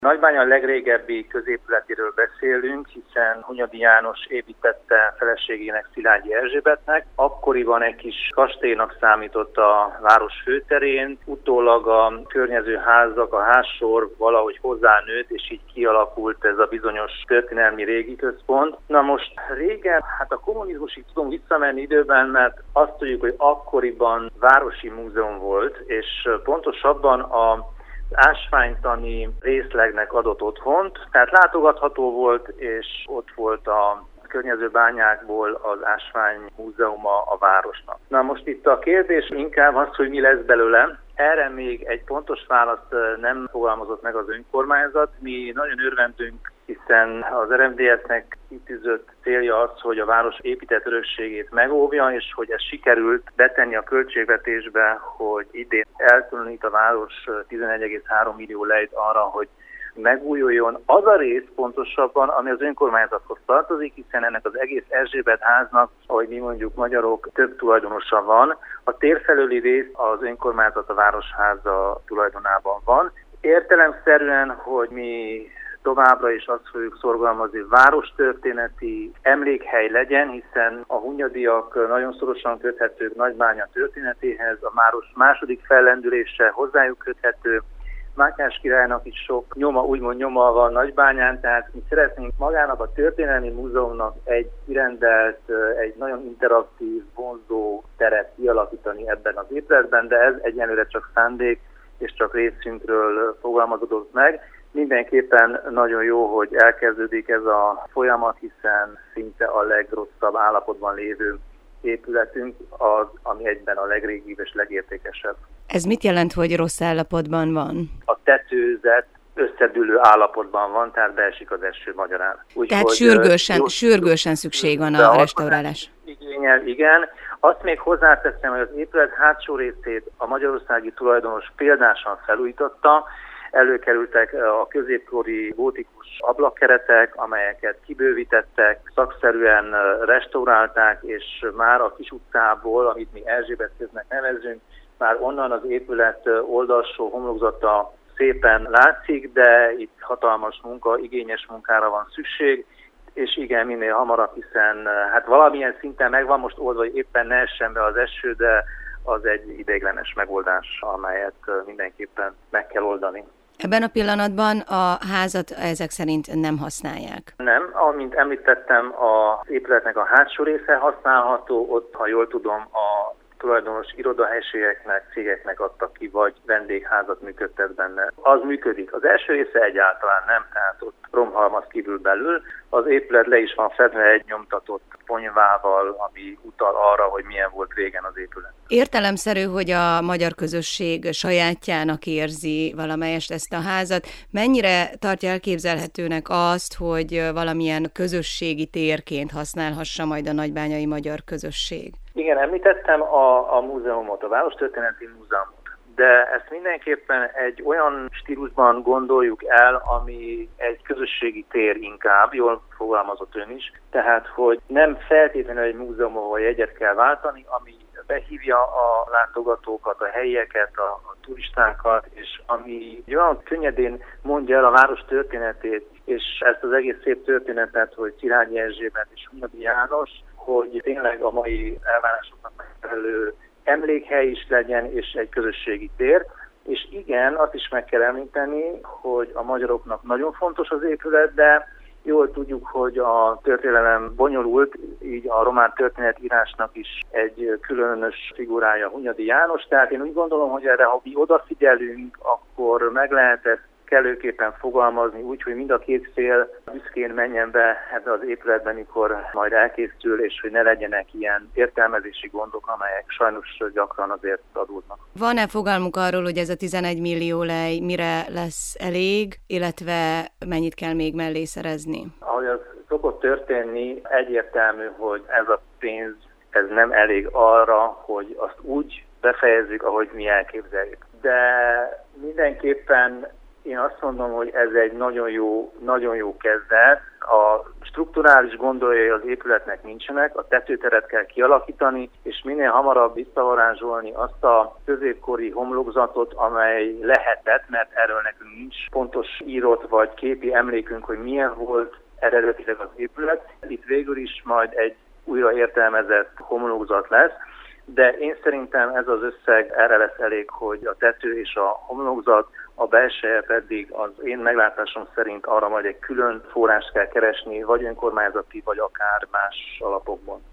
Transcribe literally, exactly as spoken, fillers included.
Nagybánya legrégebbi középületéről beszélünk, hiszen Hunyadi János építette feleségének, Szilágyi Erzsébetnek. Akkoriban egy kis kastélynak számított a város főterén, utólag a környező házak, a házsor valahogy hozzánőtt, és így kialakult ez a bizonyos történelmi régi központ. Na most régen, hát a kommunizmusig tudunk visszamenni időben, mert azt tudjuk, hogy akkoriban városi múzeum volt, és pontosabban a ásványtani részlegnek adott otthont, tehát látogatható volt, és ott volt a környező bányákból az ásvány múzeuma a városnak. Na most itt a kérdés inkább az, hogy mi lesz belőle. Erre még egy pontos választ nem fogalmazott meg az önkormányzat. Mi nagyon örvendünk, hiszen az er em dé es-nek kitűzött célja az, hogy a város épített örökségét megóvja, és hogy ez sikerült betenni a költségvetésbe, hogy idén elkülönít a város tizenegy egész három millió lejt arra, hogy megújuljon az a rész pontosabban, ami az önkormányzathoz tartozik, hiszen ennek az egész Erzsébet háznak, ahogy mi mondjuk magyarok, több tulajdonosa van. A térfelőli rész az önkormányzat, a városháza tulajdonában van. Értelemszerűen, hogy mi továbbra is azt fogjuk szorgalmazni, hogy várostörténeti emlékhely legyen, hiszen a hunyadiak nagyon szorosan köthetők Nagybánya történetéhez, a város második fellendülése hozzájuk köthető. Mátyás királynak is sok nyoma, úgymond nyoma van Nagybányán, tehát mi szeretnénk magának a történelmi múzeumnak egy kirendelt, egy nagyon interaktív, vonzó teret kialakítani ebben az épületben, de ez egyenlőre csak szándék és csak részünkről fogalmazódott meg. Mindenképpen nagyon jó, hogy elkezdődik ez a folyamat, hiszen szinte a legrosszabb állapotban lévő épületünk az, ami egyben a legrégibb és legértékesebb. Ez mit jelent, hogy rossz állapotban van? A tetőzet összedülő állapotban van, tehát beesik az eső magyarán. Úgy, tehát hogy, sürgősen, jó, sürgősen szükség van a restaurálás. Igényel, igen. Azt még hozzáteszem, hogy az épület hátsó részét a magyarországi tulajdonos példásan felújította. Előkerültek a középkori gótikus ablakkeretek, amelyeket kibővítettek, szakszerűen restaurálták, és már a kis utcából, amit mi Erzsébetköznek nevezünk, már onnan az épület oldalsó homlokzata szépen látszik, de itt hatalmas munka, igényes munkára van szükség, és igen, minél hamarabb, hiszen hát valamilyen szinten megvan most oldva, hogy éppen ne essen be az eső, de az egy ideiglenes megoldás, amelyet mindenképpen meg kell oldani. Ebben a pillanatban a házat ezek szerint nem használják? Nem, amint említettem, az épületnek a hátsó része használható, ott, ha jól tudom, a tulajdonos irodahelyiségeknek, cégeknek adtak ki, vagy vendégházat működtet benne. Az működik. Az első része egyáltalán nem, tehát ott romhalmaz kívül belül. Az épület le is van fedve egy nyomtatott ponyvával, ami utal arra, hogy milyen volt régen az épület. Értelemszerű, hogy a magyar közösség sajátjának érzi valamelyest ezt a házat. Mennyire tartja elképzelhetőnek azt, hogy valamilyen közösségi térként használhassa majd a nagybányai magyar közösség? Igen, említettem a, a múzeumot, a Várostörténeti Múzeumot, de ezt mindenképpen egy olyan stílusban gondoljuk el, ami egy közösségi tér inkább, jól fogalmazott ön is, tehát hogy nem feltétlenül egy múzeum, ahol jegyet kell váltani, ami behívja a látogatókat, a helyieket, a, a turistákat, és ami olyan könnyedén mondja el a város történetét, és ezt az egész szép történetet, hogy Szilágyi Erzsébet és Hunyadi János, hogy tényleg a mai elvárásoknak megfelelő emlékhely is legyen, és egy közösségi tér. És igen, azt is meg kell említeni, hogy a magyaroknak nagyon fontos az épület, de jól tudjuk, hogy a történelem bonyolult, így a román történetírásnak is egy különös figurája Hunyadi János. Tehát én úgy gondolom, hogy erre, ha mi odafigyelünk, akkor meg lehet ezt kellőképpen fogalmazni, úgy, hogy mind a két fél büszkén menjen be ebbe az épületben, mikor majd elkészül, és hogy ne legyenek ilyen értelmezési gondok, amelyek sajnos gyakran azért adódnak. Van-e fogalmuk arról, hogy ez a tizenegy millió lej mire lesz elég, illetve mennyit kell még mellé szerezni? Ahogy az szokott történni, egyértelmű, hogy ez a pénz ez nem elég arra, hogy azt úgy befejezzük, ahogy mi elképzeljük. De mindenképpen Én azt mondom, hogy ez egy nagyon jó, nagyon jó kezdet. A strukturális gondolatai az épületnek nincsenek, a tetőteret kell kialakítani, és minél hamarabb visszavarázsolni azt a középkori homlokzatot, amely lehetett, mert erről nekünk nincs pontos írott vagy képi emlékünk, hogy milyen volt eredetileg az épület. Itt végül is majd egy újra értelmezett homlokzat lesz, de én szerintem ez az összeg erre lesz elég, hogy a tető és a homlokzat, a belseje pedig az én meglátásom szerint arra majd egy külön forrást kell keresni, vagy önkormányzati, vagy akár más alapokban.